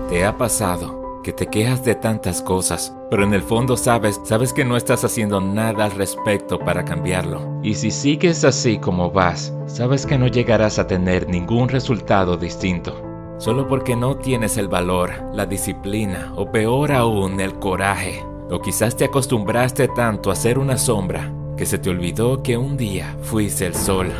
¿Te ha pasado que te quejas de tantas cosas, pero en el fondo sabes que no estás haciendo nada al respecto para cambiarlo? Y si sigues así como vas, sabes que no llegarás a tener ningún resultado distinto. Solo porque no tienes el valor, la disciplina o peor aún el coraje. O quizás te acostumbraste tanto a ser una sombra que se te olvidó que un día fuiste el sol.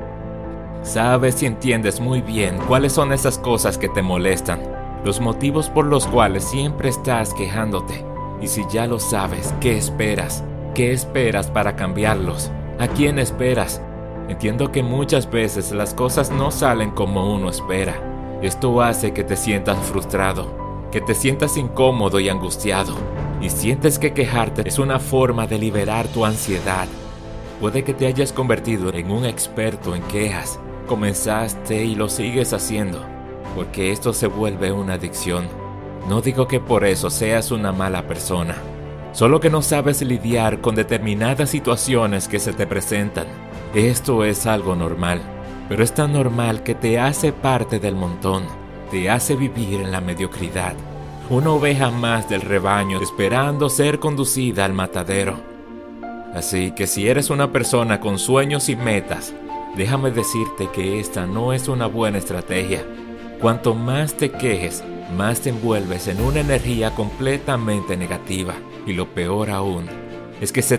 Sabes y entiendes muy bien cuáles son esas cosas que te molestan, los motivos por los cuales siempre estás quejándote. Y si ya lo sabes, ¿qué esperas? ¿Qué esperas para cambiarlos? ¿A quién esperas? Entiendo que muchas veces las cosas no salen como uno espera. Esto hace que te sientas frustrado, que te sientas incómodo y angustiado. Y sientes que quejarte es una forma de liberar tu ansiedad. Puede que te hayas convertido en un experto en quejas. Comenzaste y lo sigues haciendo, porque esto se vuelve una adicción. No digo que por eso seas una mala persona, solo que no sabes lidiar con determinadas situaciones que se te presentan. Esto es algo normal, pero es tan normal que te hace parte del montón, te hace vivir en la mediocridad. Una oveja más del rebaño esperando ser conducida al matadero. Así que si eres una persona con sueños y metas, déjame decirte que esta no es una buena estrategia. Cuanto más te quejes, más te envuelves en una energía completamente negativa. Y lo peor aún, es que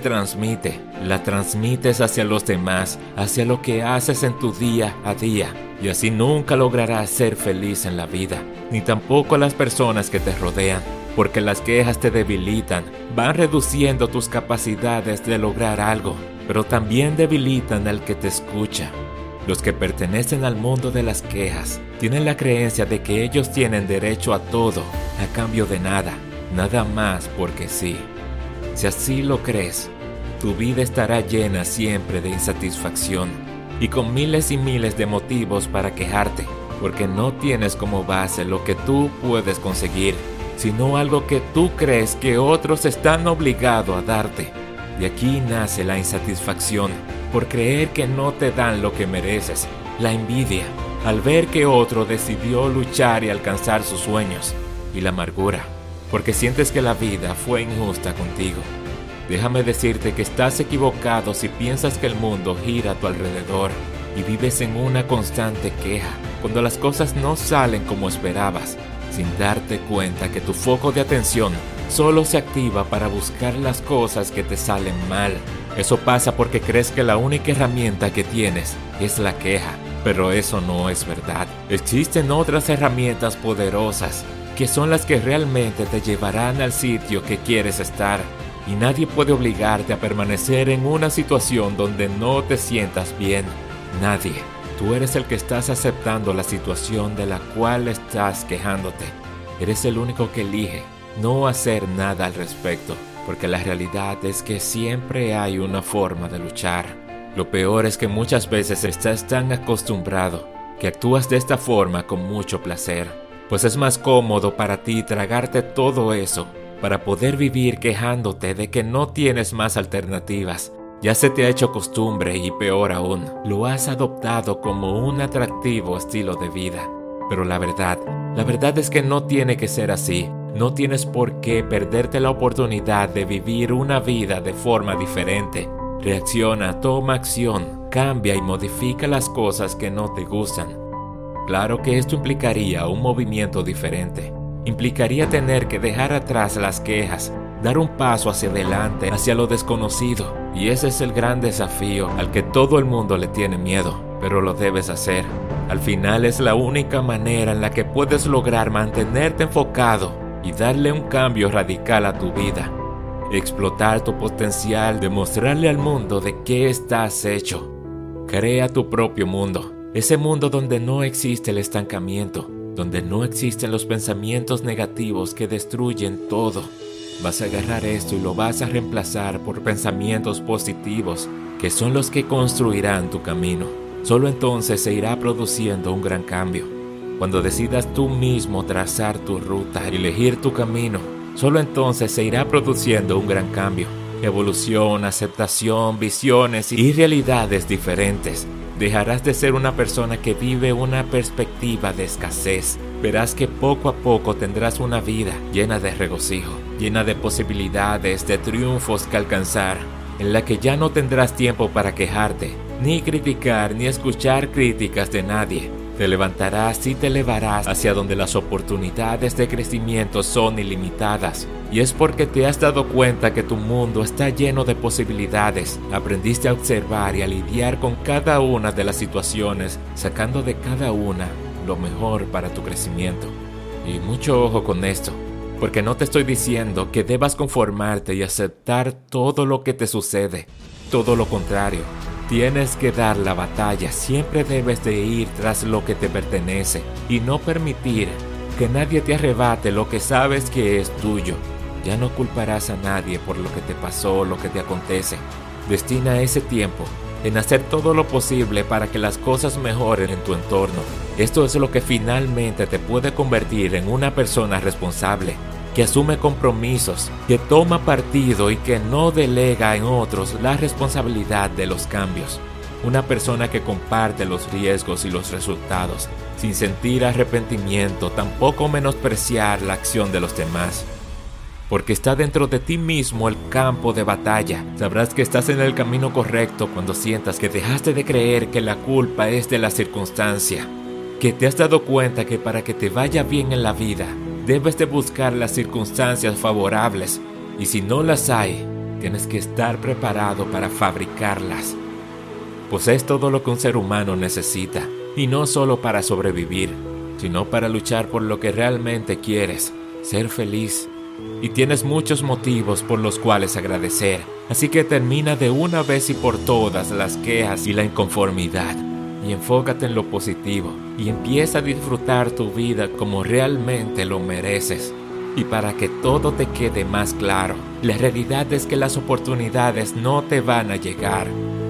la transmites hacia los demás, hacia lo que haces en tu día a día. Y así nunca lograrás ser feliz en la vida, ni tampoco a las personas que te rodean. Porque las quejas te debilitan, van reduciendo tus capacidades de lograr algo, pero también debilitan al que te escucha. Los que pertenecen al mundo de las quejas tienen la creencia de que ellos tienen derecho a todo a cambio de nada, nada más porque sí. Si así lo crees, tu vida estará llena siempre de insatisfacción y con miles y miles de motivos para quejarte, porque no tienes como base lo que tú puedes conseguir, sino algo que tú crees que otros están obligados a darte. De aquí nace la insatisfacción, por creer que no te dan lo que mereces, la envidia, al ver que otro decidió luchar y alcanzar sus sueños, y la amargura, porque sientes que la vida fue injusta contigo. Déjame decirte que estás equivocado si piensas que el mundo gira a tu alrededor y vives en una constante queja cuando las cosas no salen como esperabas, sin darte cuenta que tu foco de atención solo se activa para buscar las cosas que te salen mal. Eso pasa porque crees que la única herramienta que tienes es la queja, pero eso no es verdad. Existen otras herramientas poderosas que son las que realmente te llevarán al sitio que quieres estar. Y nadie puede obligarte a permanecer en una situación donde no te sientas bien. Nadie. Tú eres el que estás aceptando la situación de la cual estás quejándote. Eres el único que elige no hacer nada al respecto, porque la realidad es que siempre hay una forma de luchar. Lo peor es que muchas veces estás tan acostumbrado que actúas de esta forma con mucho placer, pues es más cómodo para ti tragarte todo eso para poder vivir quejándote de que no tienes más alternativas. Ya se te ha hecho costumbre y peor aún, lo has adoptado como un atractivo estilo de vida. Pero la verdad es que no tiene que ser así. No tienes por qué perderte la oportunidad de vivir una vida de forma diferente. Reacciona, toma acción, cambia y modifica las cosas que no te gustan. Claro que esto implicaría un movimiento diferente. Implicaría tener que dejar atrás las quejas, dar un paso hacia adelante, hacia lo desconocido. Y ese es el gran desafío al que todo el mundo le tiene miedo, pero lo debes hacer. Al final es la única manera en la que puedes lograr mantenerte enfocado y darle un cambio radical a tu vida. Explotar tu potencial, demostrarle al mundo de qué estás hecho. Crea tu propio mundo, ese mundo donde no existe el estancamiento, donde no existen los pensamientos negativos que destruyen todo. Vas a agarrar esto y lo vas a reemplazar por pensamientos positivos, que son los que construirán tu camino. Solo entonces se irá produciendo un gran cambio. Cuando decidas tú mismo trazar tu ruta y elegir tu camino, solo entonces se irá produciendo un gran cambio. Evolución, aceptación, visiones y realidades diferentes. Dejarás de ser una persona que vive una perspectiva de escasez. Verás que poco a poco tendrás una vida llena de regocijo, llena de posibilidades, de triunfos que alcanzar, en la que ya no tendrás tiempo para quejarte, ni criticar, ni escuchar críticas de nadie. Te levantarás y te elevarás hacia donde las oportunidades de crecimiento son ilimitadas. Y es porque te has dado cuenta que tu mundo está lleno de posibilidades. Aprendiste a observar y a lidiar con cada una de las situaciones, sacando de cada una lo mejor para tu crecimiento. Y mucho ojo con esto, porque no te estoy diciendo que debas conformarte y aceptar todo lo que te sucede. Todo lo contrario. Tienes que dar la batalla, siempre debes de ir tras lo que te pertenece y no permitir que nadie te arrebate lo que sabes que es tuyo. Ya no culparás a nadie por lo que te pasó o lo que te acontece. Destina ese tiempo en hacer todo lo posible para que las cosas mejoren en tu entorno. Esto es lo que finalmente te puede convertir en una persona responsable, que asume compromisos, que toma partido y que no delega en otros la responsabilidad de los cambios. Una persona que comparte los riesgos y los resultados, sin sentir arrepentimiento, tampoco menospreciar la acción de los demás. Porque está dentro de ti mismo el campo de batalla. Sabrás que estás en el camino correcto cuando sientas que dejaste de creer que la culpa es de la circunstancia, que te has dado cuenta que para que te vaya bien en la vida, debes de buscar las circunstancias favorables, y si no las hay, tienes que estar preparado para fabricarlas. Pues es todo lo que un ser humano necesita, y no solo para sobrevivir, sino para luchar por lo que realmente quieres, ser feliz. Y tienes muchos motivos por los cuales agradecer, así que termina de una vez y por todas las quejas y la inconformidad. Y enfócate en lo positivo y empieza a disfrutar tu vida como realmente lo mereces. Y para que todo te quede más claro, la realidad es que las oportunidades no te van a llegar.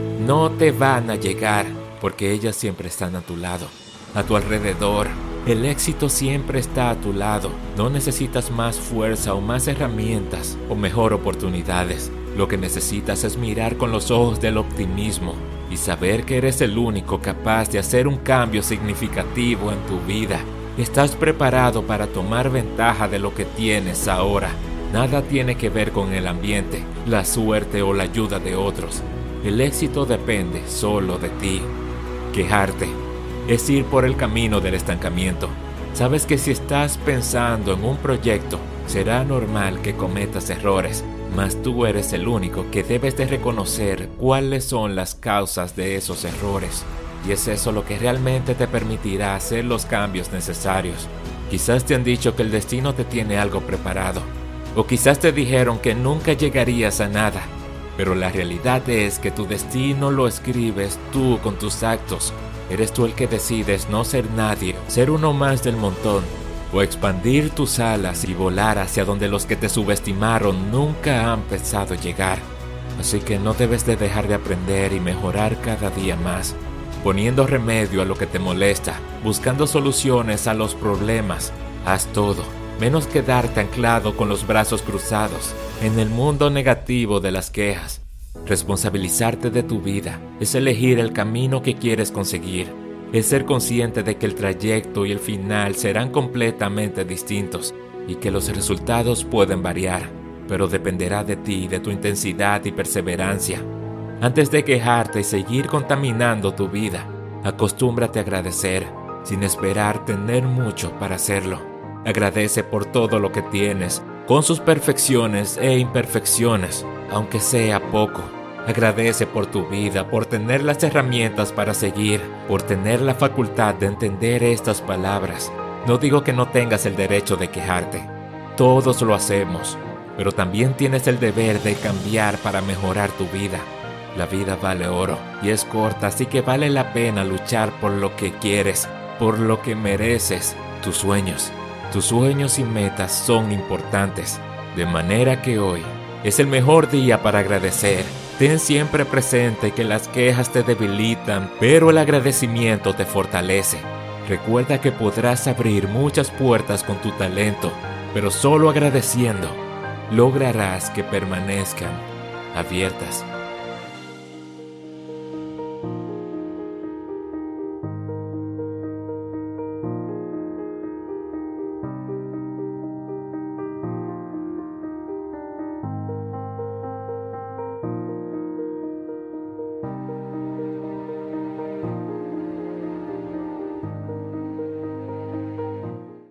No te van a llegar porque ellas siempre están a tu lado, a tu alrededor. El éxito siempre está a tu lado. No necesitas más fuerza o más herramientas o mejor oportunidades. Lo que necesitas es mirar con los ojos del optimismo y saber que eres el único capaz de hacer un cambio significativo en tu vida. Estás preparado para tomar ventaja de lo que tienes ahora. Nada tiene que ver con el ambiente, la suerte o la ayuda de otros. El éxito depende solo de ti. Quejarte es ir por el camino del estancamiento. Sabes que si estás pensando en un proyecto, será normal que cometas errores, mas tú eres el único que debes de reconocer cuáles son las causas de esos errores. Y es eso lo que realmente te permitirá hacer los cambios necesarios. Quizás te han dicho que el destino te tiene algo preparado, o quizás te dijeron que nunca llegarías a nada, pero la realidad es que tu destino lo escribes tú con tus actos. Eres tú el que decides no ser nadie, ser uno más del montón, o expandir tus alas y volar hacia donde los que te subestimaron nunca han pensado llegar. Así que no debes de dejar de aprender y mejorar cada día más, poniendo remedio a lo que te molesta, buscando soluciones a los problemas. Haz todo, menos quedarte anclado con los brazos cruzados en el mundo negativo de las quejas. Responsabilizarte de tu vida es elegir el camino que quieres conseguir. Es ser consciente de que el trayecto y el final serán completamente distintos y que los resultados pueden variar, pero dependerá de ti, de tu intensidad y perseverancia. Antes de quejarte y seguir contaminando tu vida, acostúmbrate a agradecer, sin esperar tener mucho para hacerlo. Agradece por todo lo que tienes, con sus perfecciones e imperfecciones, aunque sea poco. Agradece por tu vida, por tener las herramientas para seguir, por tener la facultad de entender estas palabras. No digo que no tengas el derecho de quejarte. Todos lo hacemos, pero también tienes el deber de cambiar para mejorar tu vida. La vida vale oro y es corta, así que vale la pena luchar por lo que quieres, por lo que mereces. Tus sueños y metas son importantes, de manera que hoy es el mejor día para agradecer. Ten siempre presente que las quejas te debilitan, pero el agradecimiento te fortalece. Recuerda que podrás abrir muchas puertas con tu talento, pero solo agradeciendo lograrás que permanezcan abiertas.